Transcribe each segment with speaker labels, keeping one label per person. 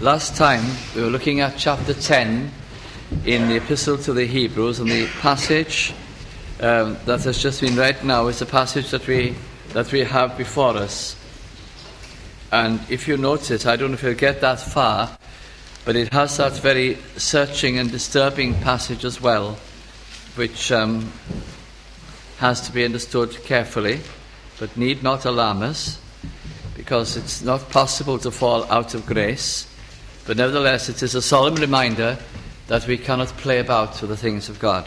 Speaker 1: Last time we were looking at chapter 10 in the Epistle to the Hebrews, and the passage that has just been read now is the passage that we have before us. And if you notice, I don't know if you'll get that far, but it has that very searching and disturbing passage as well, which has to be understood carefully, but need not alarm us, because it's not possible to fall out of grace. But nevertheless, it is a solemn reminder that we cannot play about with the things of God.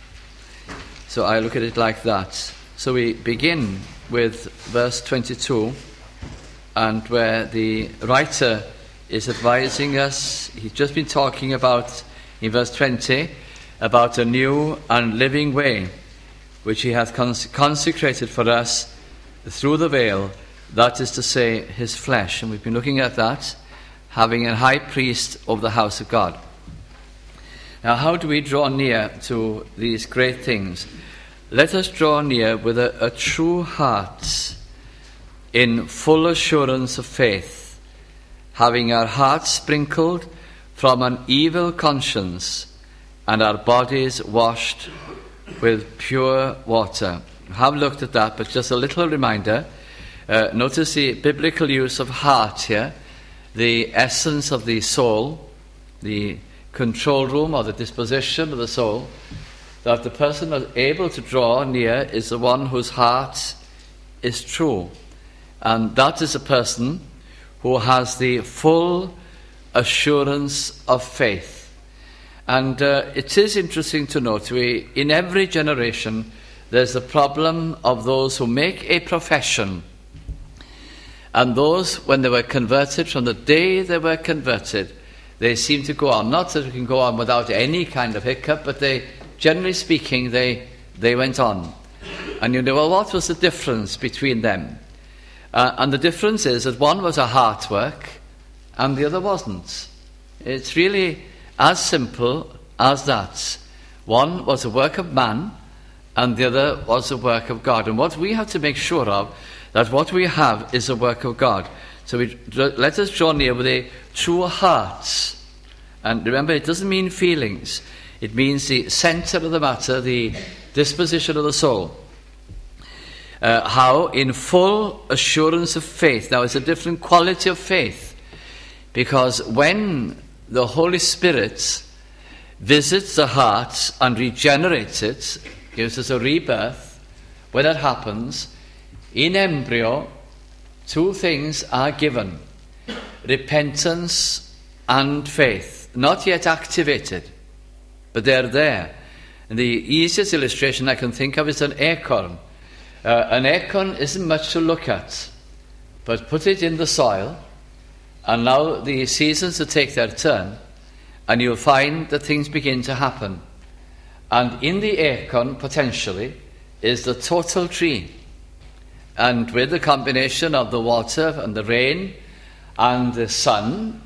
Speaker 1: So I look at it like that. So we begin with verse 22, and where the writer is advising us. He's just been talking about, in verse 20, about a new and living way, which he hath consecrated for us through the veil, that is to say, his flesh. And we've been looking at that, having a high priest of the house of God. Now, how do we draw near to these great things? Let us draw near with a true heart, in full assurance of faith, having our hearts sprinkled from an evil conscience and our bodies washed with pure water. I have looked at that, but just a little reminder. Notice the biblical use of heart here, the essence of the soul, the control room or the disposition of the soul, that the person that's able to draw near is the one whose heart is true. And that is a person who has the full assurance of faith. And it is interesting to note, in every generation, there's the problem of those who make a profession, and those, when they were converted, from the day they were converted, they seem to go on. Not that they can go on without any kind of hiccup, but generally speaking, they went on. And you know, well, what was the difference between them? And the difference is that one was a heart work and the other wasn't. It's really as simple as that. One was a work of man and the other was a work of God. And what we have to make sure of, that what we have is a work of God. So let us draw near with a true heart. And remember, it doesn't mean feelings. It means the center of the matter, the disposition of the soul. How? In full assurance of faith. Now, it's a different quality of faith, because when the Holy Spirit visits the heart and regenerates it, gives us a rebirth, when that happens, in embryo, two things are given: repentance and faith. Not yet activated, but they're there. And the easiest illustration I can think of is an acorn. An acorn isn't much to look at, but put it in the soil, and now the seasons will take their turn, and you'll find that things begin to happen. And in the acorn, potentially, is the total tree. And with the combination of the water and the rain and the sun,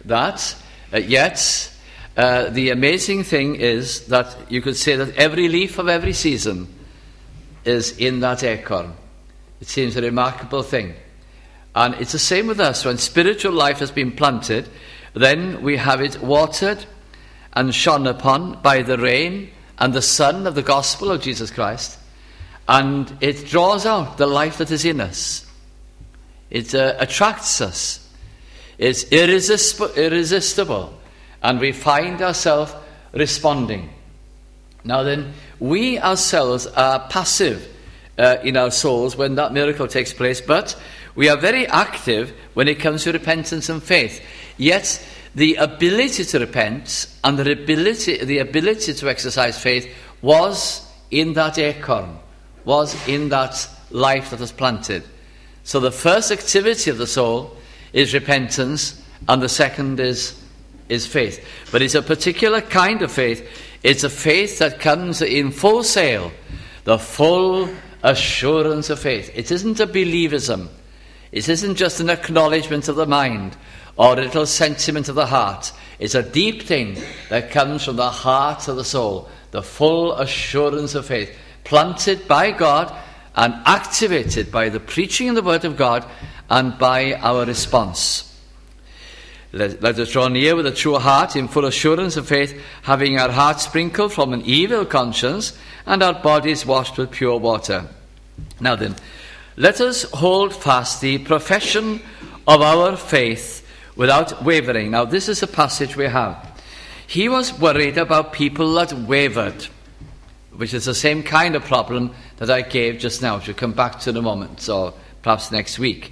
Speaker 1: yet the amazing thing is that you could say that every leaf of every season is in that acorn. It seems a remarkable thing. And it's the same with us. When spiritual life has been planted, then we have it watered and shone upon by the rain and the sun of the gospel of Jesus Christ. And it draws out the life that is in us. It attracts us. It's irresistible. And we find ourselves responding. Now then, we ourselves are passive in our souls when that miracle takes place, but we are very active when it comes to repentance and faith. Yet the ability to repent and the ability to exercise faith was in that acorn, was in that life that was planted. So the first activity of the soul is repentance, and the second is faith. But it's a particular kind of faith. It's a faith that comes in full sail, the full assurance of faith. It isn't a believism. It isn't just an acknowledgement of the mind or a little sentiment of the heart. It's a deep thing that comes from the heart of the soul, the full assurance of faith, planted by God and activated by the preaching of the Word of God and by our response. Let us draw near with a true heart in full assurance of faith, having our hearts sprinkled from an evil conscience and our bodies washed with pure water. Now then, let us hold fast the profession of our faith without wavering. Now this is a passage we have. He was worried about people that wavered, which is the same kind of problem that I gave just now, which we'll come back to in a moment, or perhaps next week.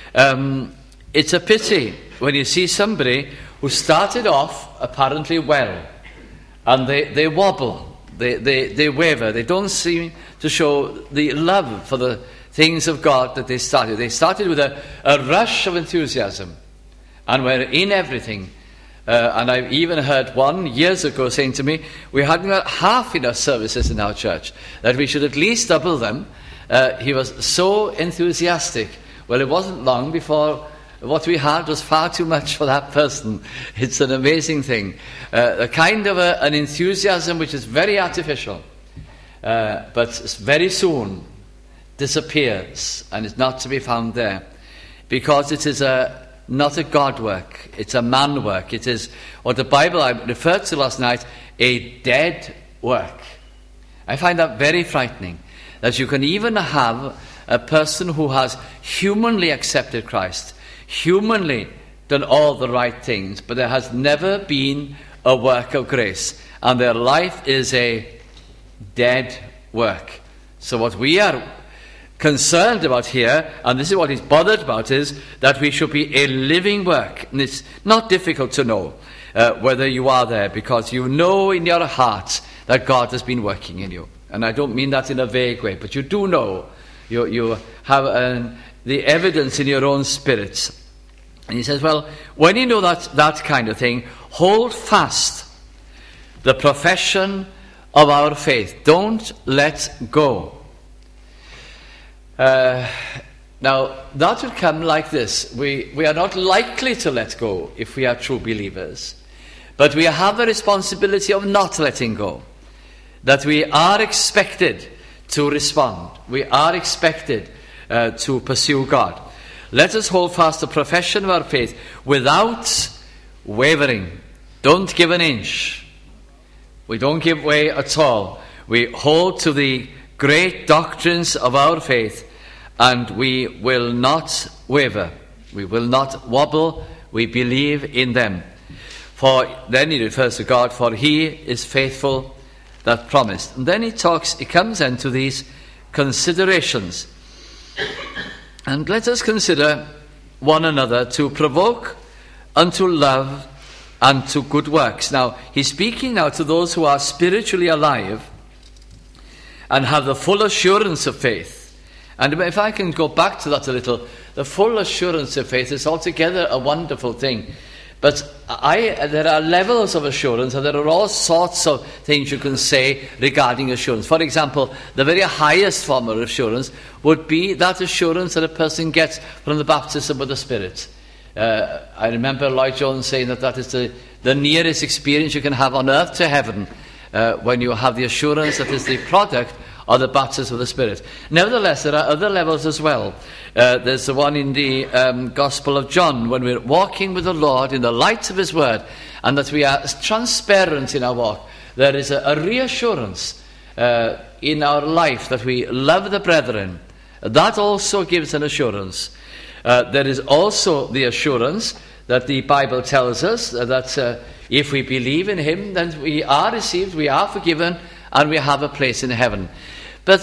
Speaker 1: It's a pity when you see somebody who started off apparently well, and they wobble, they waver, they don't seem to show the love for the things of God that they started. They started with a rush of enthusiasm, and were in everything. And I've even heard one years ago saying to me, we hadn't got half enough services in our church, that we should at least double them. He was so enthusiastic. Well, it wasn't long before what we had was far too much for that person. It's an amazing thing. A kind of an enthusiasm which is very artificial, but very soon disappears and is not to be found there, because it is not a God work, it's a man work. It is what the Bible I referred to last night, a dead work. I find that very frightening, that you can even have a person who has humanly accepted Christ, humanly done all the right things, but there has never been a work of grace, and their life is a dead work. So what we are concerned about here, and this is what he's bothered about, is that we should be a living work. And it's not difficult to know whether you are there, because you know in your heart that God has been working in you. And I don't mean that in a vague way, but you do know. You have the evidence in your own spirit. And he says, well, when you know that kind of thing, hold fast the profession of our faith. Don't let go. Now, that would come like this. We are not likely to let go if we are true believers. But we have the responsibility of not letting go. That we are expected to respond. We are expected to pursue God. Let us hold fast the profession of our faith without wavering. Don't give an inch. We don't give way at all. We hold to the great doctrines of our faith, and we will not waver. We will not wobble. We believe in them. For then he refers to God, for he is faithful that promised. And then he comes into these considerations. And let us consider one another to provoke unto love and to good works. Now, he's speaking now to those who are spiritually alive and have the full assurance of faith. And if I can go back to that a little, the full assurance of faith is altogether a wonderful thing. But there are levels of assurance, and there are all sorts of things you can say regarding assurance. For example, the very highest form of assurance would be that assurance that a person gets from the baptism with the Spirit. I remember Lloyd Jones saying that is the nearest experience you can have on earth to heaven, when you have the assurance that is the product of the baptism of the Spirit. Nevertheless, there are other levels as well. There's the one in the Gospel of John, when we're walking with the Lord in the light of his word, and that we are transparent in our walk. There is a reassurance in our life that we love the brethren. That also gives an assurance. There is also the assurance that the Bible tells us that if we believe in him, then we are received, we are forgiven, and we have a place in heaven. But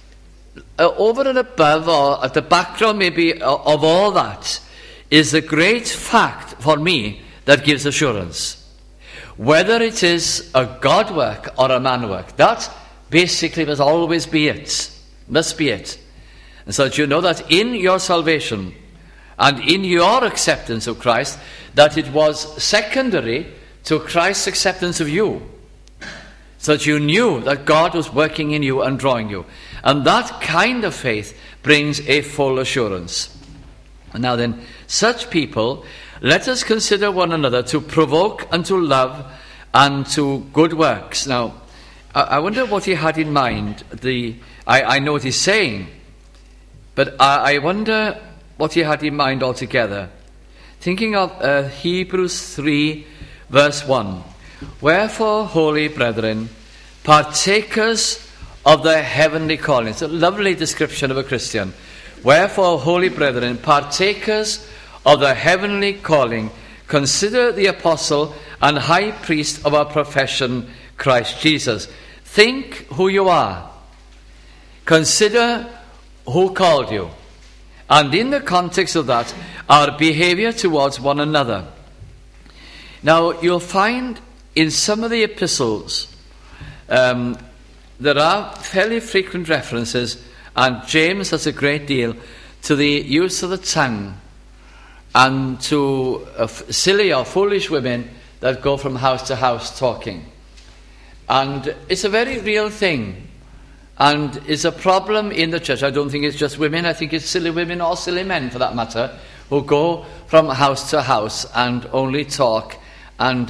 Speaker 1: over and above, or at the background maybe of all that, is the great fact for me that gives assurance. Whether it is a God work or a man work, that basically must always be it. Must be it. And so that you know that in your salvation and in your acceptance of Christ, that it was secondary to Christ's acceptance of you. So that you knew that God was working in you and drawing you. And that kind of faith brings a full assurance. And now then, such people, let us consider one another to provoke unto love and to good works. Now, I wonder what he had in mind. I know what he's saying, but I wonder what he had in mind altogether. thinking of Hebrews 3, verse 1. Wherefore, holy brethren, partakers of the heavenly calling. It's a lovely description of a Christian. Wherefore, holy brethren, partakers of the heavenly calling, consider the apostle and high priest of our profession, Christ Jesus. Think who you are. Consider who called you. And in the context of that, our behavior towards one another. Now, you'll find in some of the epistles, there are fairly frequent references, and James has a great deal, to the use of the tongue and to silly or foolish women that go from house to house talking. And it's a very real thing, and it's a problem in the church. I don't think it's just women. I think it's silly women or silly men, for that matter, who go from house to house and only talk and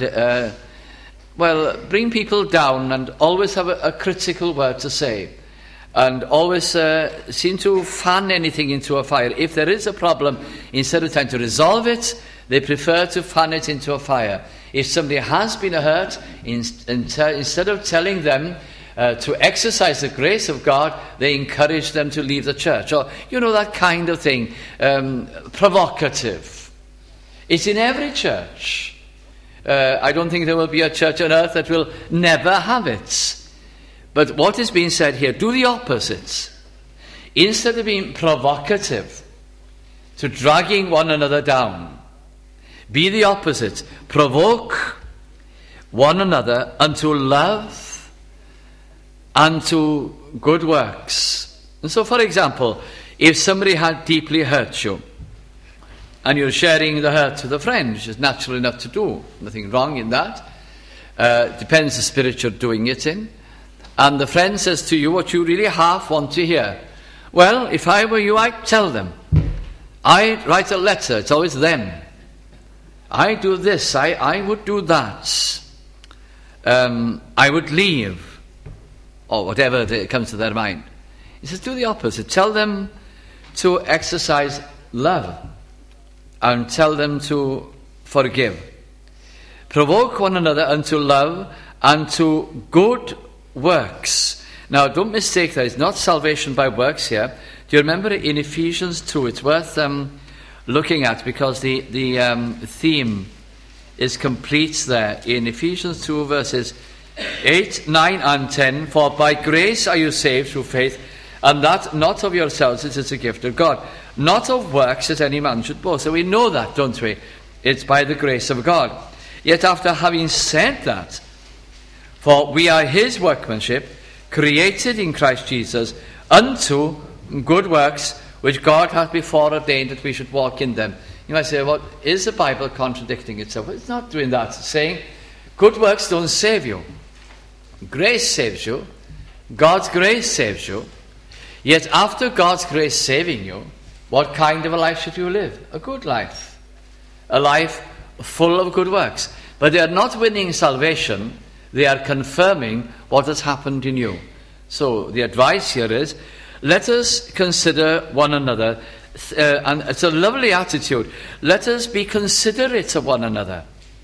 Speaker 1: bring people down and always have a critical word to say, and always seem to fan anything into a fire. If there is a problem, instead of trying to resolve it, they prefer to fan it into a fire. If somebody has been hurt, instead of telling them to exercise the grace of God, they encourage them to leave the church. Or, that kind of thing. Provocative. It's in every church. I don't think there will be a church on earth that will never have it. But what is being said here, do the opposite. Instead of being provocative to dragging one another down, be the opposite. Provoke one another unto love and to good works. And so, for example, if somebody had deeply hurt you, and you're sharing the hurt with a friend, which is natural enough to do, nothing wrong in that. Depends the spirit you're doing it in. And the friend says to you what you really half want to hear. Well, if I were you, I'd tell them. I'd write a letter. It's always them. I do this. I would do that. I would leave. Or whatever comes to their mind. He says, do the opposite. Tell them to exercise love. And tell them to forgive. Provoke one another unto love and to good works. Now, don't mistake that. It's not salvation by works here. Do you remember in Ephesians 2? It's worth looking at, because the theme is complete there. In Ephesians 2, verses 8, 9 and 10. For by grace are you saved through faith, and that not of yourselves, it is a gift of God. Not of works that any man should boast. So we know that, don't we? It's by the grace of God. Yet after having said that, for we are his workmanship, created in Christ Jesus, unto good works, which God hath before ordained that we should walk in them. You might say, well, is the Bible contradicting itself? It's not doing that. It's saying, good works don't save you. Grace saves you. God's grace saves you. Yet after God's grace saving you, what kind of a life should you live? A good life. A life full of good works. But they are not winning salvation. They are confirming what has happened in you. So the advice here is, let us consider one another. And it's a lovely attitude. Let us be considerate of one another.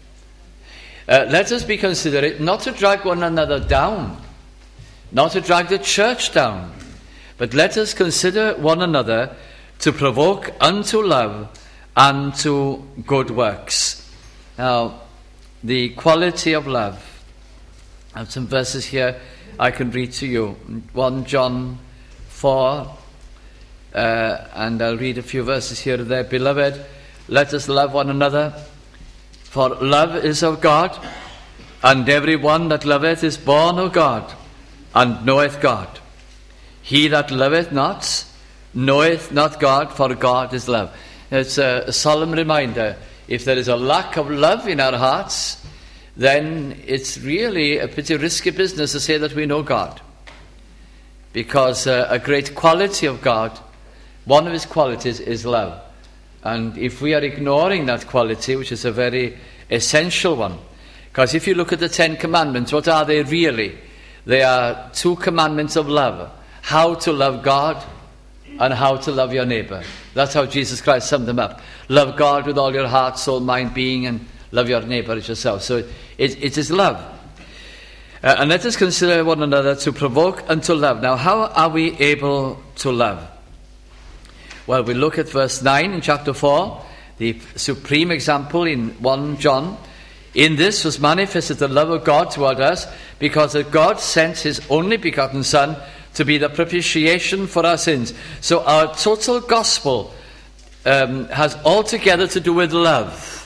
Speaker 1: Let us be considerate, not to drag one another down, not to drag the church down, but let us consider one another to provoke unto love and to good works. Now, the quality of love. I have some verses here I can read to you. 1 John 4, and I'll read a few verses here and there. Beloved, let us love one another, for love is of God, and every one that loveth is born of God, and knoweth God. He that loveth not, knoweth not God, for God is love. It's a solemn reminder. If there is a lack of love in our hearts, then it's really a pretty risky business to say that we know God. Because a great quality of God, one of his qualities is love. And if we are ignoring that quality, which is a very essential one, because if you look at the 10 Commandments, what are they really? They are 2 commandments of love. How to love God and how to love your neighbor. That's how Jesus Christ summed them up. love God with all your heart, soul, mind, being, and love your neighbour as yourself. So it is love. And let us consider one another to provoke unto love. Now, how are we able to love? Well, we look at verse 9 in chapter 4, the supreme example in 1 John. In this was manifested the love of God toward us, because that God sent his only begotten Son to be the propitiation for our sins. So our total gospel has altogether to do with love.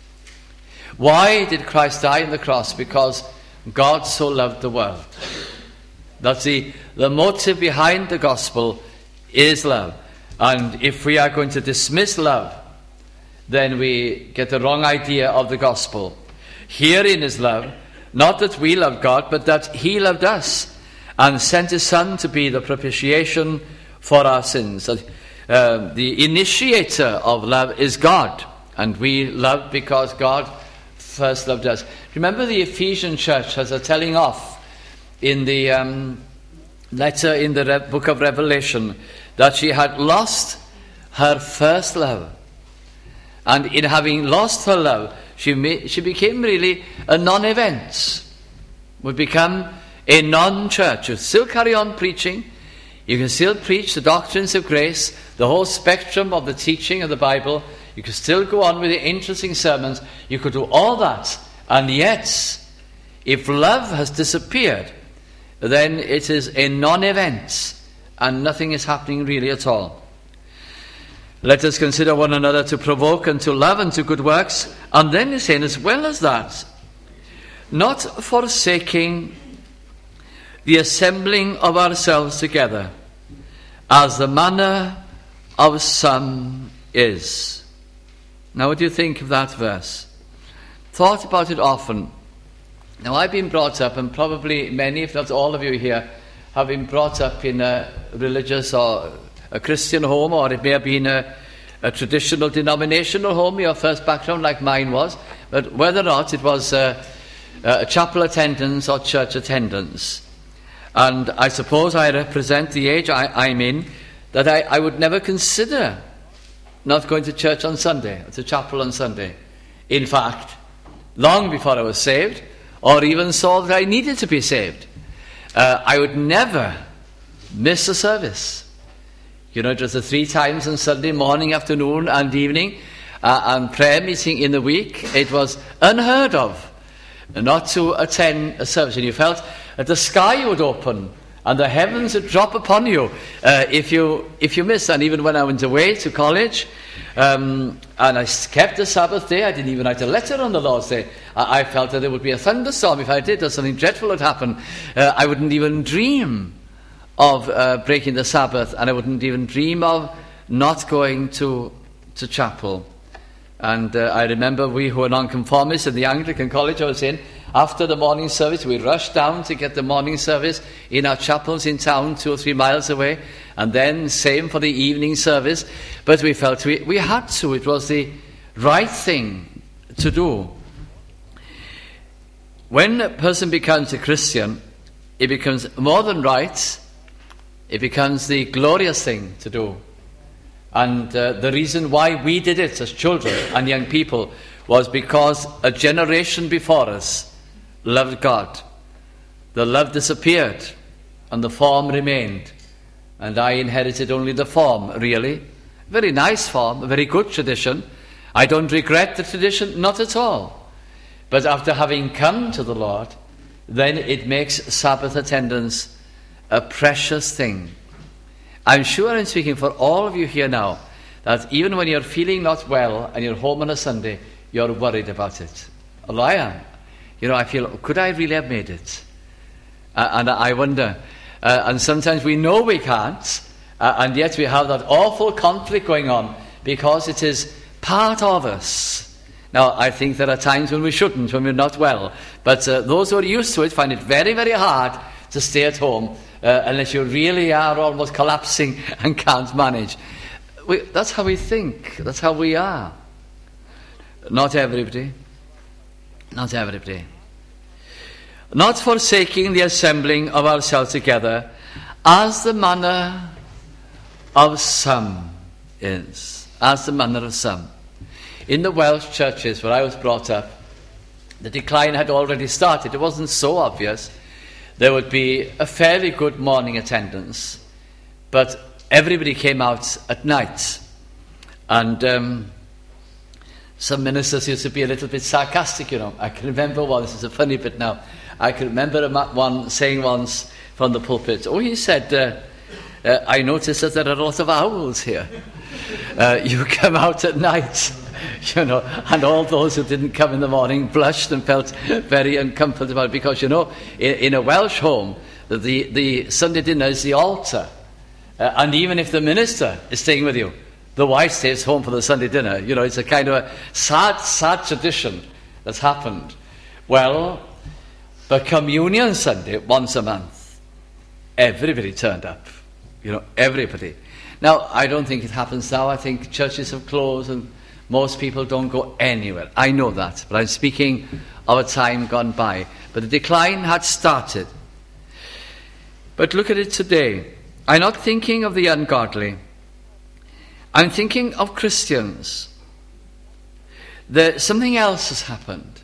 Speaker 1: Why did Christ die on the cross? Because God so loved the world. That's the motive behind the gospel is love. And if we are going to dismiss love, then we get the wrong idea of the gospel. Herein is love, not that we love God, but that he loved us and sent his Son to be the propitiation for our sins. The initiator of love is God, and we love because God first loved us. Remember, the Ephesian church has a telling off in the letter in the book of Revelation that she had lost her first love. And in having lost her love, she became really a non-event. Would become a non-church. You still carry on preaching. You can still preach the doctrines of grace, the whole spectrum of the teaching of the Bible. You can still go on with the interesting sermons. You could do all that. And yet, if love has disappeared, then it is a non-event. And nothing is happening really at all. Let us consider one another to provoke unto love and to good works. And then he's saying, as well as that, not forsaking the assembling of ourselves together, as the manner of some is. Now, what do you think of that verse? Thought about it often. Now, I've been brought up, and probably many, if not all of you here, have been brought up in a religious or a Christian home, or it may have been a traditional denominational home, your first background, like mine was. But whether or not it was a chapel attendance or church attendance. And I suppose I represent the age I'm in, that I would never consider not going to church on Sunday, or to chapel on Sunday. In fact, long before I was saved, or even saw that I needed to be saved, I would never miss a service. You know, it was the 3 times on Sunday, morning, afternoon, and evening, and prayer meeting in the week. It was unheard of not to attend a service. And you felt that the sky would open and the heavens would drop upon you if you missed. And even when I went away to college, and I kept the Sabbath day, I didn't even write a letter on the Lord's Day. I felt that there would be a thunderstorm if I did, or something dreadful would happen. I wouldn't even dream of breaking the Sabbath, and I wouldn't even dream of not going to chapel. And I remember we who were nonconformists in the Anglican college I was in, after the morning service, we rushed down to get the morning service in our chapels in town 2 or 3 miles away, and then same for the evening service. But we felt we had to. It was the right thing to do. When a person becomes a Christian, it becomes more than right. It becomes the glorious thing to do. And the reason why we did it as children and young people was because a generation before us loved God. The love disappeared and the form remained. And I inherited only the form, really. Very nice form, a very good tradition. I don't regret the tradition, not at all. But after having come to the Lord, then it makes Sabbath attendance a precious thing. I'm sure I'm speaking for all of you here now, that even when you're feeling not well and you're home on a Sunday, you're worried about it. Although I am. You know, I feel, could I really have made it? And I wonder. And sometimes we know we can't, and yet we have that awful conflict going on because it is part of us. Now, I think there are times when we shouldn't, when we're not well. But those who are used to it find it very, very hard to stay at home unless you really are almost collapsing and can't manage. That's how we think. That's how we are. Not everybody. Not everybody. Not forsaking the assembling of ourselves together, as the manner of some is. As the manner of some. in the Welsh churches where I was brought up, the decline had already started. It wasn't so obvious. There would be a fairly good morning attendance, but everybody came out at night. And some ministers used to be a little bit sarcastic, I can remember one, this is a funny bit now, I can remember one saying once from the pulpit, he said, I noticed that there are a lot of owls here. You come out at night, and all those who didn't come in the morning blushed and felt very uncomfortable because, in a Welsh home, the Sunday dinner is the altar. And even if the minister is staying with you, the wife stays home for the Sunday dinner. It's a kind of a sad tradition that's happened. Well, the Communion Sunday, once a month, everybody turned up. Everybody. Now, I don't think it happens now. I think churches have closed and most people don't go anywhere. I know that, but I'm speaking of a time gone by. But the decline had started. But look at it today. I'm not thinking of the ungodly. I'm thinking of Christians. Something else has happened.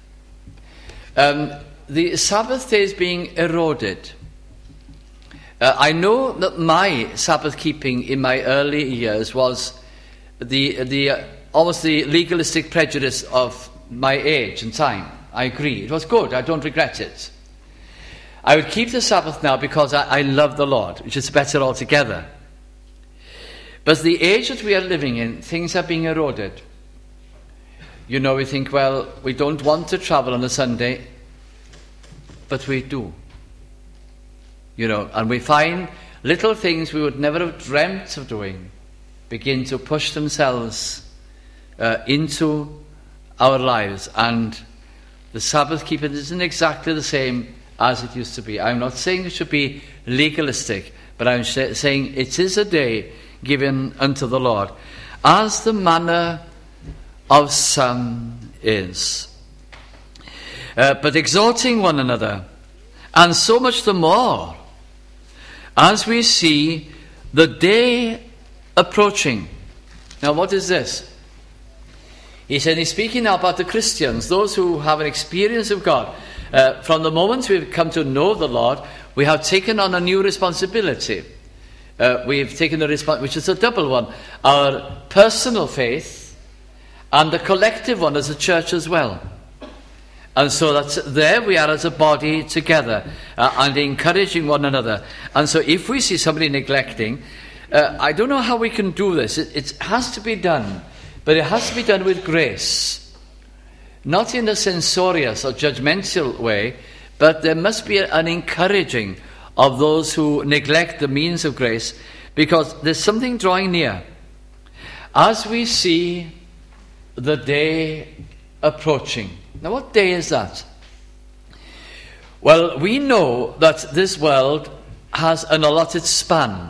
Speaker 1: The Sabbath day is being eroded. I know that my Sabbath keeping in my early years was almost the legalistic prejudice of my age and time. I agree. It was good. I don't regret it. I would keep the Sabbath now because I love the Lord, which is better altogether. But the age that we are living in, things are being eroded. We think, well, we don't want to travel on a Sunday, but we do. And we find little things we would never have dreamt of doing begin to push themselves into our lives. And the Sabbath keeping isn't exactly the same as it used to be. I'm not saying it should be legalistic, but I'm saying it is a day given unto the Lord, as the manner of some is. But exhorting one another, and so much the more, as we see the day approaching. Now, what is this? He said he's speaking now about the Christians, those who have an experience of God. From the moment we've come to know the Lord, we have taken on a new responsibility. We've taken a responsibility, which is a double one. Our personal faith and the collective one as a church as well. And so that's there we are as a body together and encouraging one another. And so if we see somebody neglecting, I don't know how we can do this. It has to be done, but it has to be done with grace. Not in a censorious or judgmental way, but there must be an encouraging of those who neglect the means of grace, because there's something drawing near. As we see the day approaching. Now, what day is that? Well, we know that this world has an allotted span.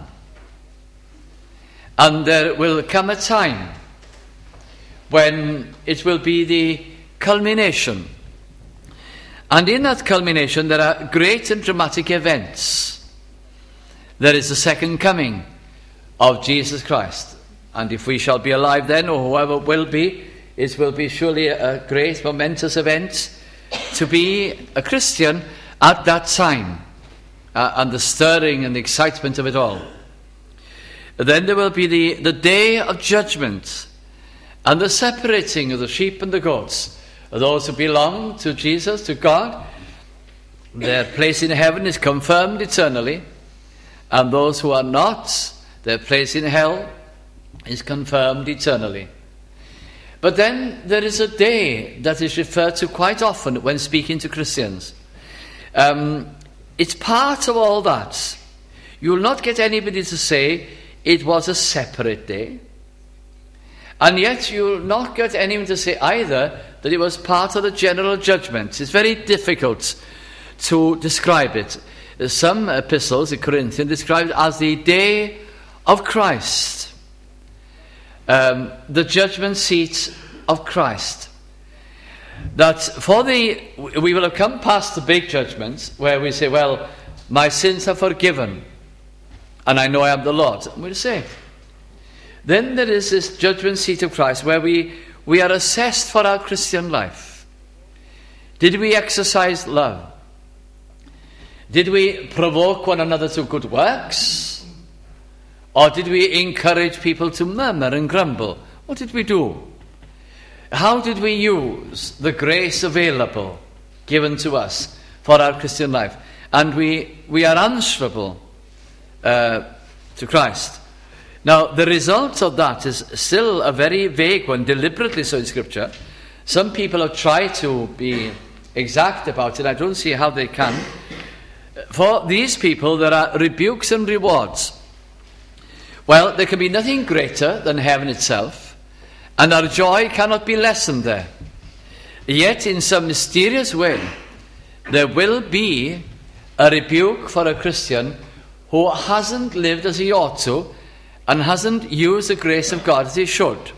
Speaker 1: And there will come a time when it will be the culmination. And in that culmination, there are great and dramatic events. There is the second coming of Jesus Christ. And if we shall be alive then, or whoever will be, it will be surely a great, momentous event to be a Christian at that time. And the stirring and the excitement of it all. Then there will be the day of judgment and the separating of the sheep and the goats. Those who belong to Jesus, to God, their place in heaven is confirmed eternally. And those who are not, their place in hell is confirmed eternally. But then there is a day that is referred to quite often when speaking to Christians. It's part of all that. You will not get anybody to say it was a separate day. And yet you will not get anyone to say either that it was part of the general judgment. It's very difficult to describe it. Some epistles in Corinthians describe it as the day of Christ. The judgment seat of Christ. That we will have come past the big judgments where we say, well, my sins are forgiven and I know I am the Lord. And we'll say. Then there is this judgment seat of Christ where we we are assessed for our Christian life. Did we exercise love? Did we provoke one another to good works? Or did we encourage people to murmur and grumble? What did we do? How did we use the grace available, given to us for our Christian life? And we are answerable to Christ. Now, the result of that is still a very vague one, deliberately so in Scripture. Some people have tried to be exact about it. I don't see how they can. For these people, there are rebukes and rewards. Well, there can be nothing greater than heaven itself, and our joy cannot be lessened there. Yet, in some mysterious way, there will be a rebuke for a Christian who hasn't lived as he ought to and hasn't used the grace of God as he should.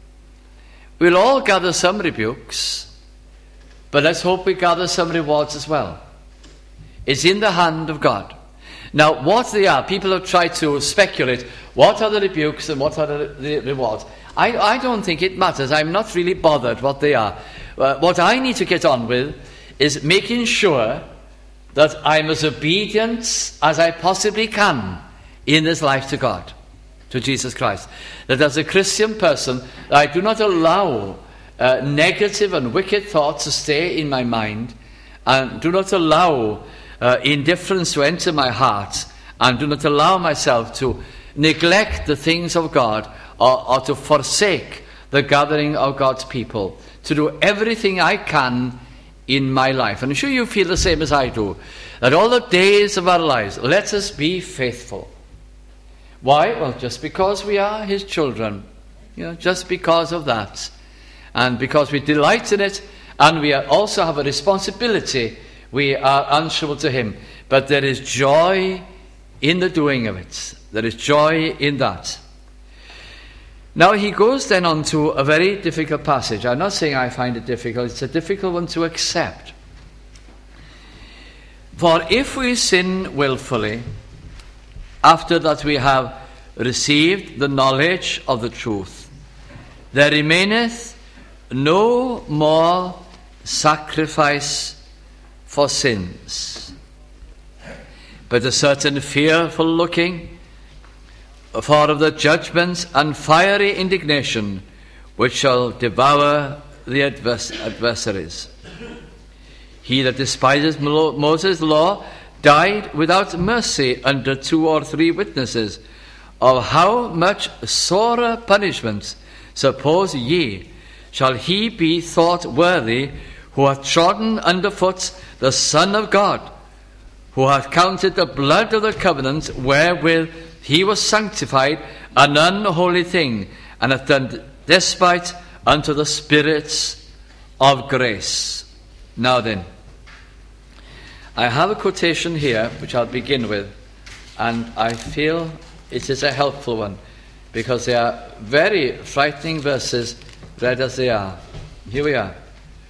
Speaker 1: We'll all gather some rebukes, but let's hope we gather some rewards as well. It's in the hand of God. Now, what they are, people have tried to speculate, what are the rebukes and what are the rewards? I don't think it matters. I'm not really bothered what they are. What I need to get on with is making sure that I'm as obedient as I possibly can in this life to God, to Jesus Christ. That as a Christian person, I do not allow negative and wicked thoughts to stay in my mind, and do not allow indifference to enter my heart, and do not allow myself to neglect the things of God or to forsake the gathering of God's people, to do everything I can in my life. And I'm sure you feel the same as I do, that all the days of our lives, let us be faithful. Why? Well, just because we are his children, just because of that, and because we delight in it, and we also have a responsibility, we are answerable to him. But there is joy in the doing of it. There is joy in that. Now he goes then on to a very difficult passage. I'm not saying I find it difficult. It's a difficult one to accept. For if we sin willfully, after that we have received the knowledge of the truth, there remaineth no more sacrifice for sins, but a certain fearful looking for of the judgments and fiery indignation which shall devour the adversaries. He that despises Moses' law died without mercy under 2 or 3 witnesses. Of how much sorer punishment, suppose ye, shall he be thought worthy who hath trodden under foot the Son of God, who hath counted the blood of the covenant wherewith he was sanctified an unholy thing, and hath done despite unto the spirits of grace. Now then, I have a quotation here which I'll begin with, and I feel it is a helpful one, because they are very frightening verses read as they are. Here we are.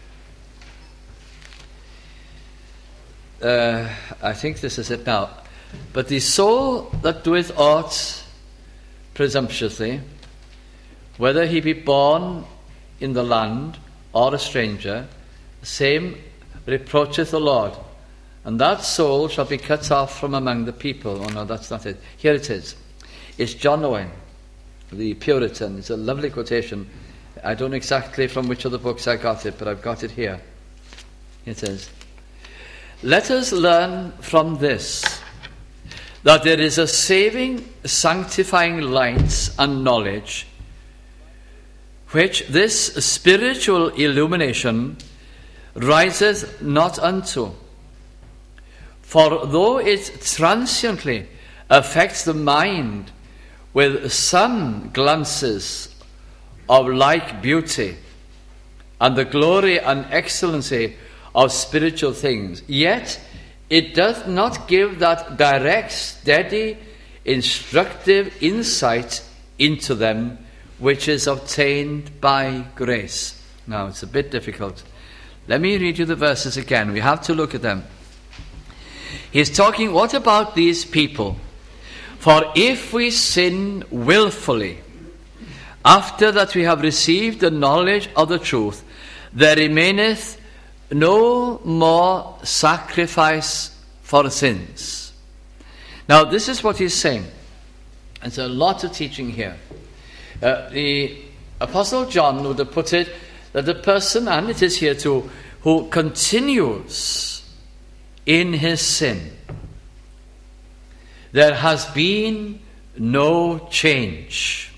Speaker 1: I think this is it now. But the soul that doeth aught presumptuously, whether he be born in the land or a stranger, the same reproacheth the Lord, and that soul shall be cut off from among the people. Oh no, that's not it. Here it is. It's John Owen, the Puritan. It's a lovely quotation. I don't know exactly from which of the books I got it, but I've got it here. It says, let us learn from this, that there is a saving, sanctifying light and knowledge, which this spiritual illumination riseth not unto. For though it transiently affects the mind with some glances of like beauty and the glory and excellency of spiritual things, yet it doth not give that direct, steady, instructive insight into them which is obtained by grace. Now, it's a bit difficult. Let me read you the verses again. We have to look at them. He's talking, what about these people? For if we sin willfully, after that we have received the knowledge of the truth, there remaineth no more sacrifice for sins. Now this is what he's saying. There's a lot of teaching here. The Apostle John would have put it that the person, and it is here too, who continues in his sin, there has been no change.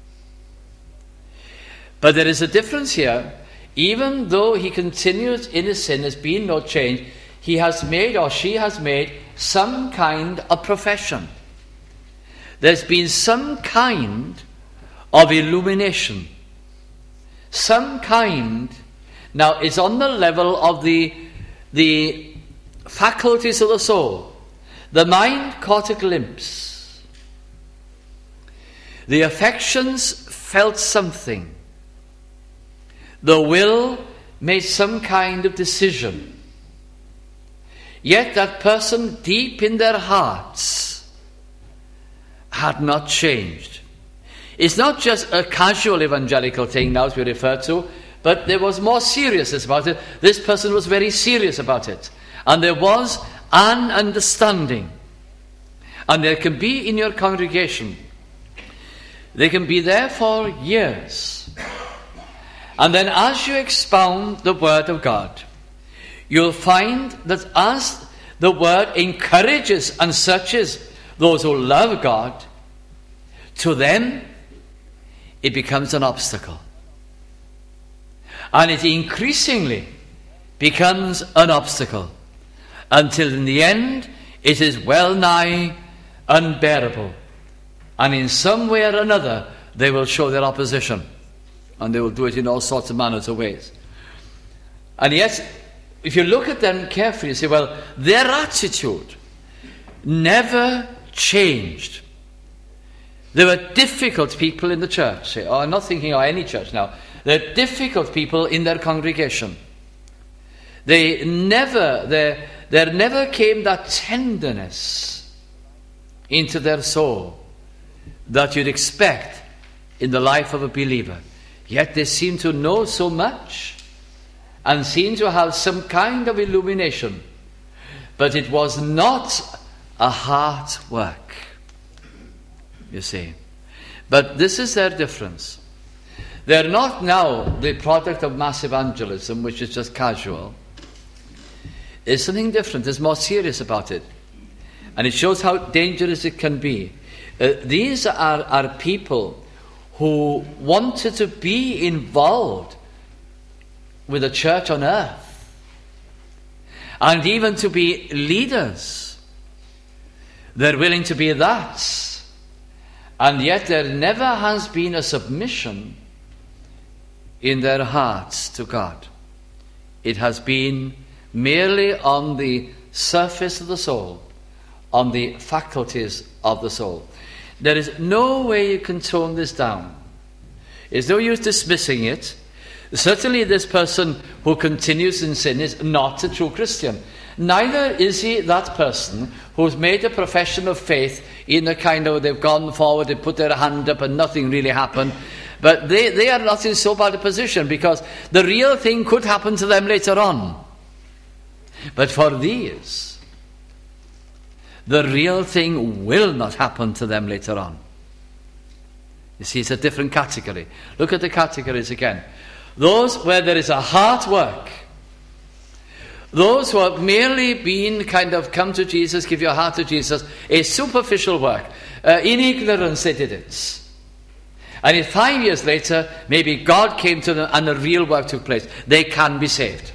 Speaker 1: But there is a difference here. Even though he continues in his sin, there's been no change, he has made, or she has made, some kind of profession. There's been some kind of illumination. Some kind, now it's on the level of the faculties of the soul. The mind caught a glimpse. The affections felt something. The will made some kind of decision. Yet that person deep in their hearts had not changed. It's not just a casual evangelical thing now as we refer to, but there was more seriousness about it. This person was very serious about it. And there was an understanding. And there can be in your congregation, they can be there for years. And then as you expound the Word of God, you'll find that as the Word encourages and searches those who love God, to them it becomes an obstacle. And it increasingly becomes an obstacle, until in the end it is well nigh unbearable. And in some way or another they will show their opposition. And they will do it in all sorts of manners of ways. And yet, if you look at them carefully, you say, well, their attitude never changed. There were difficult people in the church. I'm not thinking of any church now. There are difficult people in their congregation. There never came that tenderness into their soul that you'd expect in the life of a believer. Yet they seem to know so much and seem to have some kind of illumination. But it was not a heart work, you see. But this is their difference. They're not now the product of mass evangelism, which is just casual. It's something different. There's more serious about it. And it shows how dangerous it can be. These are people who wanted to be involved with the church on earth, and even to be leaders. They're willing to be that, and yet there never has been a submission in their hearts to God. It has been merely on the surface of the soul, on the faculties of the soul. There is no way you can tone this down. It's no use dismissing it. Certainly this person who continues in sin is not a true Christian. Neither is he that person who's made a profession of faith in a kind of, they've gone forward, they put their hand up and nothing really happened. But they are not in so bad a position, because the real thing could happen to them later on. But for these, the real thing will not happen to them later on. You see, it's a different category. Look at the categories again. Those where there is a heart work. Those who have merely been kind of come to Jesus, give your heart to Jesus, a superficial work. In ignorance they did it. And if 5 years later, maybe God came to them and the real work took place, they can be saved.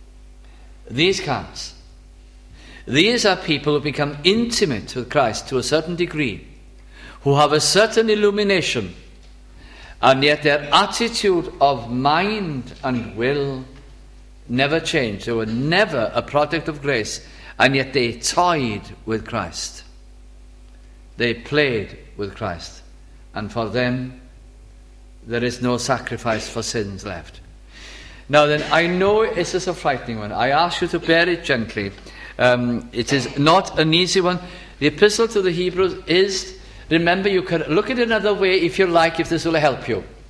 Speaker 1: These can't. These are people who become intimate with Christ to a certain degree, who have a certain illumination, and yet their attitude of mind and will never changed. They were never a product of grace, and yet they toyed with Christ. They played with Christ. And for them, there is no sacrifice for sins left. Now then, I know this is a frightening one. I ask you to bear it gently. It is not an easy one. The Epistle to the Hebrews is, remember, you can look at it another way if you like, if this will help you.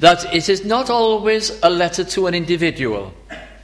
Speaker 1: that it is not always a letter to an individual.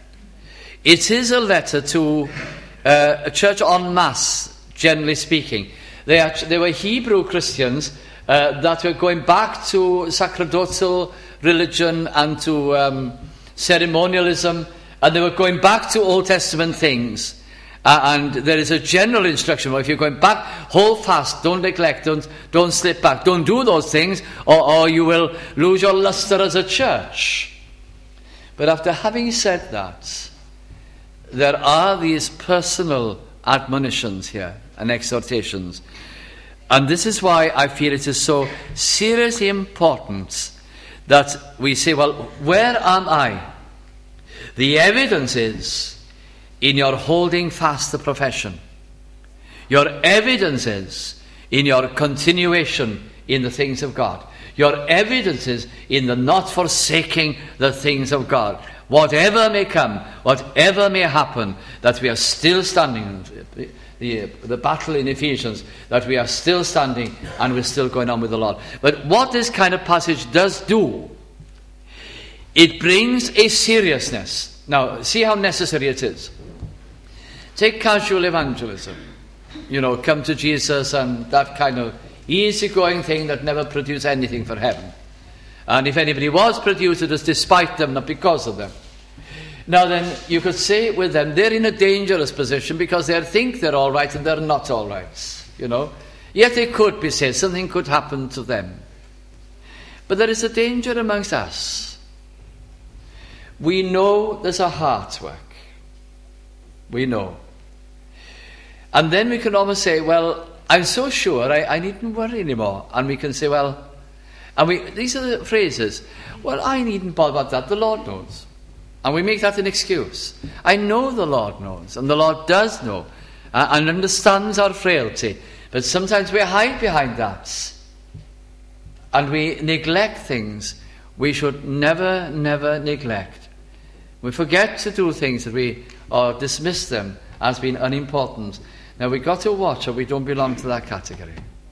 Speaker 1: It is a letter to a church en masse, generally speaking. They were Hebrew Christians that were going back to sacerdotal religion and to ceremonialism, and they were going back to Old Testament things. And there is a general instruction: well, if you're going back, hold fast, don't neglect, don't slip back, don't do those things, or you will lose your luster as a church. But after having said that, there are these personal admonitions here and exhortations. And this is why I feel it is so seriously important that we say, well, where am I? The evidence is in your holding fast the profession. Your evidence is in your continuation in the things of God. Your evidence is in the not forsaking the things of God. Whatever may come, whatever may happen, that we are still standing. The battle in Ephesians, that we are still standing and we're still going on with the Lord. But what this kind of passage does do, it brings a seriousness. Now, see how necessary it is. Take casual evangelism. Come to Jesus and that kind of easygoing thing that never produced anything for heaven. And if anybody was produced, it was despite them, not because of them. Now then, you could say with them, they're in a dangerous position because they think they're all right and they're not all right, Yet they could be saved. Something could happen to them. But there is a danger amongst us. We know there's a heart work. We know. And then we can almost say, well, I'm so sure I needn't worry anymore. And we can say, well, these are the phrases, well, I needn't bother about that. The Lord knows. And we make that an excuse. I know the Lord knows, and the Lord does know, and understands our frailty. But sometimes we hide behind that, and we neglect things we should never, never neglect. We forget to do things or dismiss them as being unimportant. Now we've got to watch that we don't belong to that category.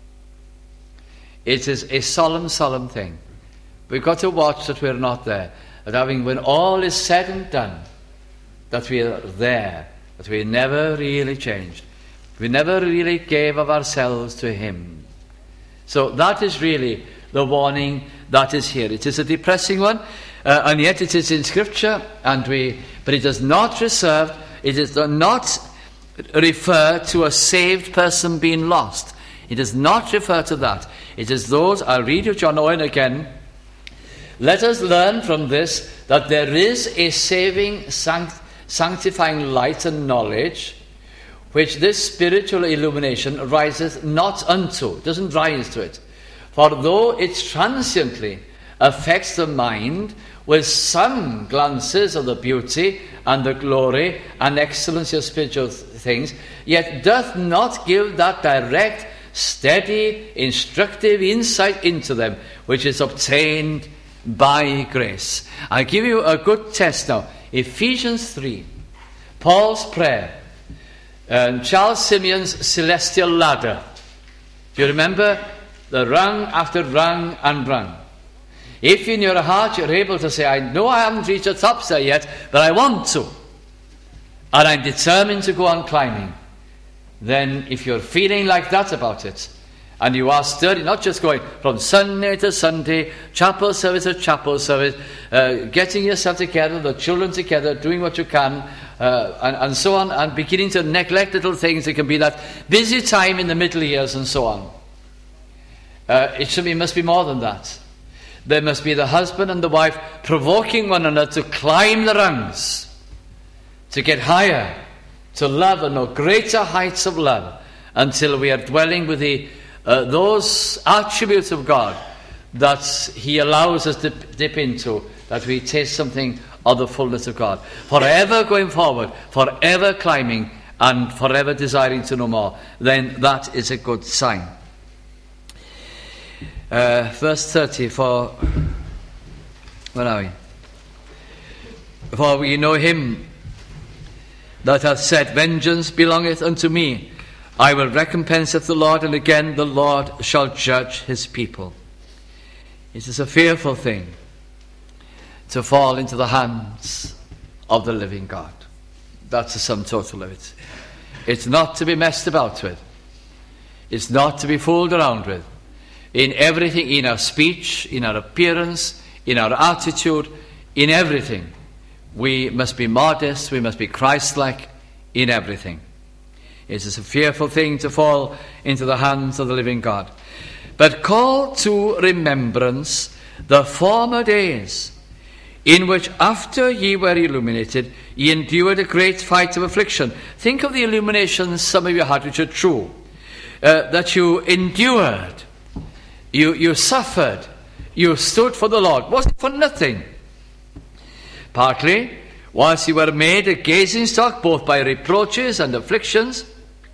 Speaker 1: It is a solemn, solemn thing. We've got to watch that we're not there. That when all is said and done, that we are there, that we never really changed. We never really gave of ourselves to Him. So that is really the warning that is here. It is a depressing one, and yet it is in Scripture, but it does not refer to a saved person being lost. It does not refer to that. It is those, I'll read you John Owen again. Let us learn from this that there is a saving, sanctifying light and knowledge, which this spiritual illumination riseth not unto. It doesn't rise to it. For though it transiently affects the mind with some glances of the beauty and the glory and excellency of spiritual things, yet doth not give that direct, steady, instructive insight into them, which is obtained by grace. I give you a good test now. Ephesians 3, Paul's prayer, Charles Simeon's celestial ladder. Do you remember? The rung after rung and rung. If in your heart you're able to say, I know I haven't reached the top there yet, but I want to, and I'm determined to go on climbing, then if you're feeling like that about it, and you are sturdy, not just going from Sunday to Sunday, chapel service to chapel service, getting yourself together, the children together, doing what you can, and so on, and beginning to neglect little things. It can be that busy time in the middle years and so on. It must be more than that. There must be the husband and the wife provoking one another to climb the rungs, to get higher, to love and know greater heights of love, until we are dwelling with those attributes of God that He allows us to dip into, that we taste something of the fullness of God. Forever going forward, forever climbing, and forever desiring to know more, then that is a good sign. Verse 30, where are we? For we know Him that hath said, Vengeance belongeth unto me, I will recompense, saith the Lord, and again the Lord shall judge His people. It is a fearful thing to fall into the hands of the living God. That's the sum total of it. It's not to be messed about with. It's not to be fooled around with. In everything, in our speech, in our appearance, in our attitude, in everything, we must be modest, we must be Christ-like in everything. It is a fearful thing to fall into the hands of the living God. But call to remembrance the former days, in which after ye were illuminated, ye endured a great fight of affliction. Think of the illuminations some of you had, which are true. That you endured, you suffered, you stood for the Lord. Was it for nothing? Partly, whilst you were made a gazing stock both by reproaches and afflictions,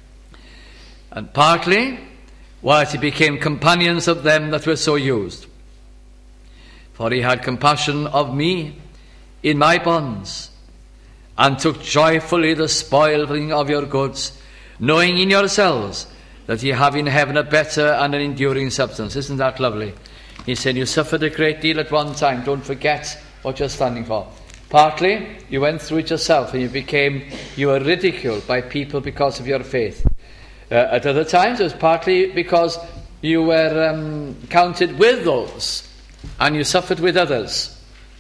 Speaker 1: and partly, whilst you became companions of them that were so used. For he had compassion of me in my bonds, and took joyfully the spoiling of your goods, knowing in yourselves that ye have in heaven a better and an enduring substance. Isn't that lovely? He said, you suffered a great deal at one time. Don't forget what you're standing for. Partly, you went through it yourself, and you were ridiculed by people because of your faith. At other times, it was partly because you were counted with those, and you suffered with others.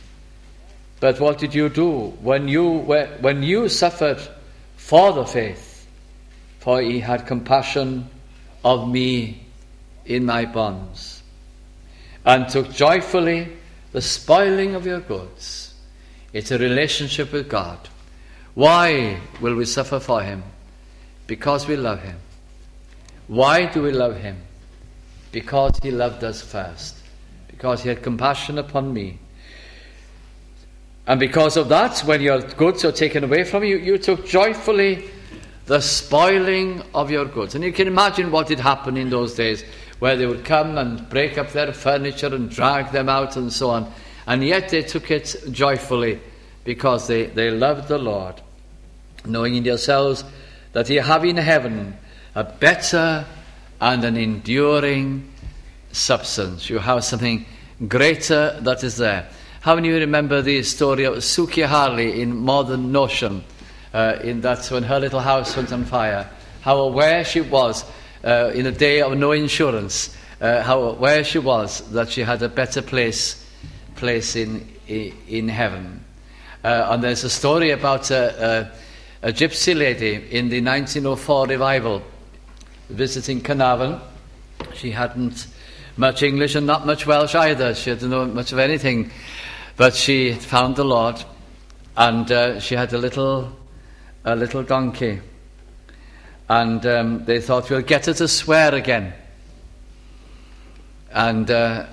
Speaker 1: But what did you do when you suffered for the faith? For he had compassion of me in my bonds, and took joyfully the spoiling of your goods. It's a relationship with God. Why will we suffer for him? Because we love him. Why do we love him? Because he loved us first. Because he had compassion upon me. And because of that, when your goods are taken away from you, you took joyfully the spoiling of your goods. And you can imagine what had happened in those days, where they would come and break up their furniture and drag them out and so on. And yet they took it joyfully, because they loved the Lord, knowing in yourselves that ye have in heaven a better and an enduring substance. You have something greater that is there. How many of you remember the story of Suki Harley in Modern Notion? That's when her little house went on fire. How aware she was in a day of no insurance. How aware she was that she had a better place in heaven. And there's a story about a gypsy lady in the 1904 revival visiting Carnarvon. She hadn't much English and not much Welsh either. She didn't know much of anything. But she found the Lord, and she had a little donkey. And they thought, we'll get her to swear again. And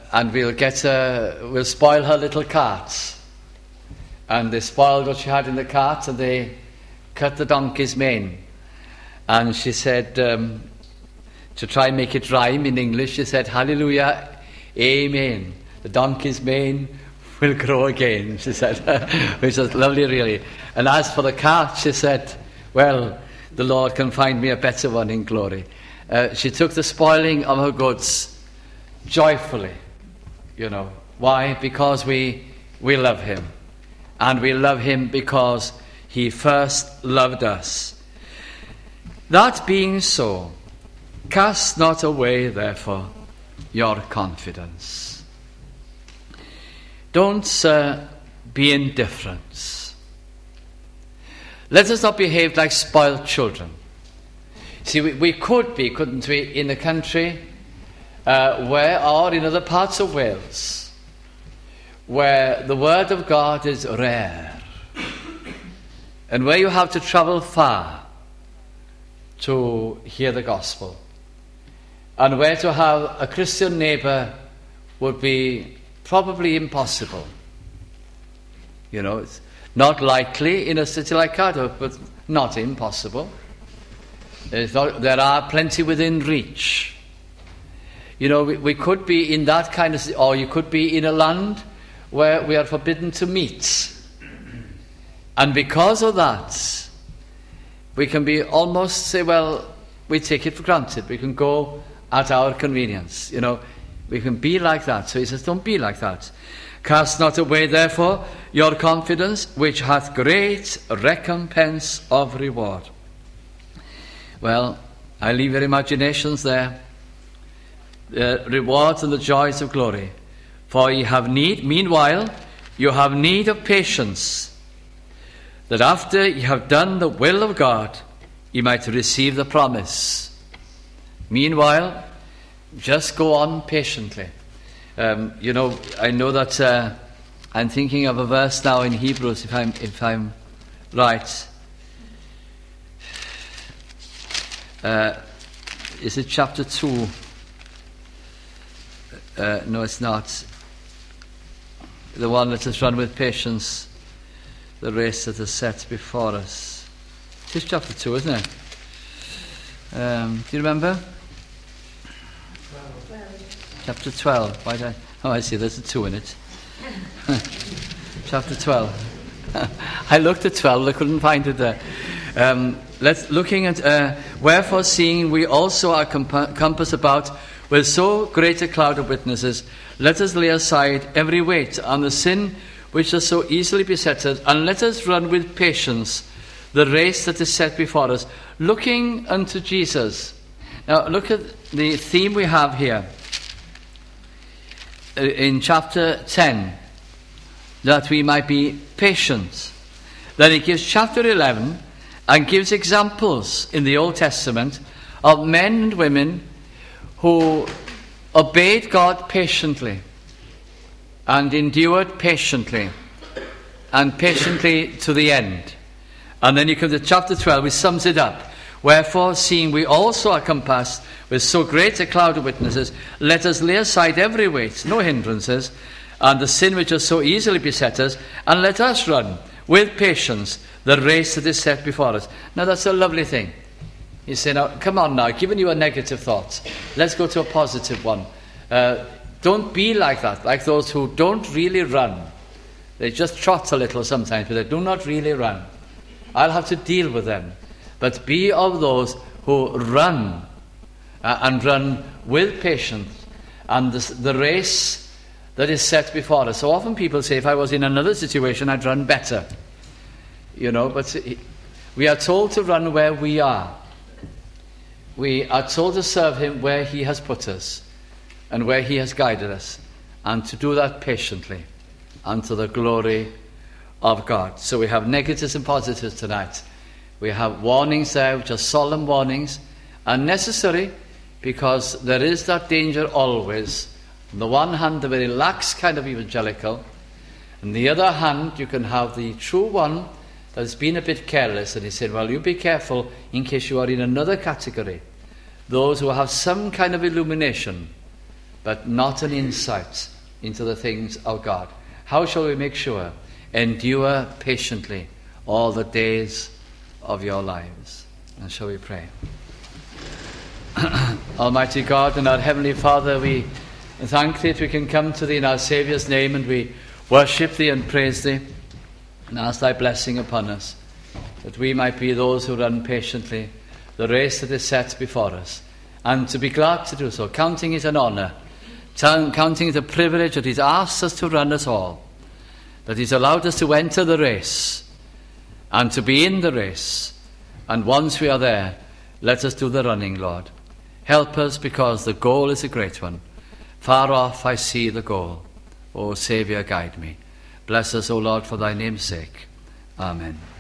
Speaker 1: we'll spoil her little carts. And they spoiled what she had in the cart, and they cut the donkey's mane. And she said, to try and make it rhyme in English, she said, hallelujah, amen. The donkey's mane will grow again, she said, which was lovely, really. And as for the cart, she said, well, the Lord can find me a better one in glory. She took the spoiling of her goods joyfully, you know. Why? Because we love him. And we love him because he first loved us. That being so, cast not away, therefore, your confidence. Don't be indifferent. Let us not behave like spoiled children. See, we could be, couldn't we, in a country or in other parts of Wales, where the word of God is rare, and where you have to travel far to hear the gospel, and where to have a Christian neighbour would be probably impossible. You know, it's not likely in a city like Cardiff, but not impossible. There are plenty within reach. You know, we could be in that kind of, or you could be in a land where we are forbidden to meet. And because of that, we can be almost say, well, we take it for granted. We can go at our convenience. You know, we can be like that. So he says, don't be like that. Cast not away, therefore, your confidence, which hath great recompense of reward. Well, I leave your imaginations there. The rewards and the joys of glory. For ye have need, meanwhile, you have need of patience, that after ye have done the will of God, ye might receive the promise. Meanwhile, just go on patiently. I know that I'm thinking of a verse now in Hebrews, if I'm right. Is it chapter 2? No, it's not. The one that has run with patience the race that is set before us. It is chapter 2, isn't it? Do you remember? 12. Chapter 12. I see, there's a 2 in it. Chapter 12. I looked at 12, I couldn't find it there. Looking at, wherefore seeing we also are compassed about with so great a cloud of witnesses, let us lay aside every weight and the sin which does so easily beset us, and let us run with patience the race that is set before us, looking unto Jesus. Now look at the theme we have here in chapter 10, that we might be patient. Then he gives chapter 11 and gives examples in the Old Testament of men and women who obeyed God patiently and endured patiently and patiently to the end. And then you come to chapter 12, which sums it up. Wherefore, seeing we also are compassed with so great a cloud of witnesses, let us lay aside every weight, no hindrances, and the sin which does so easily beset us, and let us run with patience the race that is set before us. Now that's a lovely thing. You say, now, come on now, I've given you a negative thought. Let's go to a positive one. Don't be like that, like those who don't really run. They just trot a little sometimes, but they do not really run. I'll have to deal with them. But be of those who run, and run with patience, and the race that is set before us. So often people say, if I was in another situation, I'd run better. But we are told to run where we are. We are told to serve him where he has put us and where he has guided us, and to do that patiently unto the glory of God. So we have negatives and positives tonight. We have warnings there, which are solemn warnings, and necessary, because there is that danger always. On the one hand, the very lax kind of evangelical. On the other hand, you can have the true one that has been a bit careless, and he said, well, you be careful in case you are in another category. Those who have some kind of illumination, but not an insight into the things of God. How shall we make sure? Endure patiently all the days of your lives. And shall we pray? Almighty God and our Heavenly Father, we thank Thee that we can come to Thee in our Saviour's name, and we worship Thee and praise Thee and ask Thy blessing upon us, that we might be those who run patiently the race that is set before us, and to be glad to do so, counting it an honour, counting it a privilege that He's asked us to run us all, that He's allowed us to enter the race and to be in the race, and once we are there, let us do the running, Lord. Help us, because the goal is a great one. Far off I see the goal. O Saviour, guide me. Bless us, O Lord, for Thy name's sake. Amen.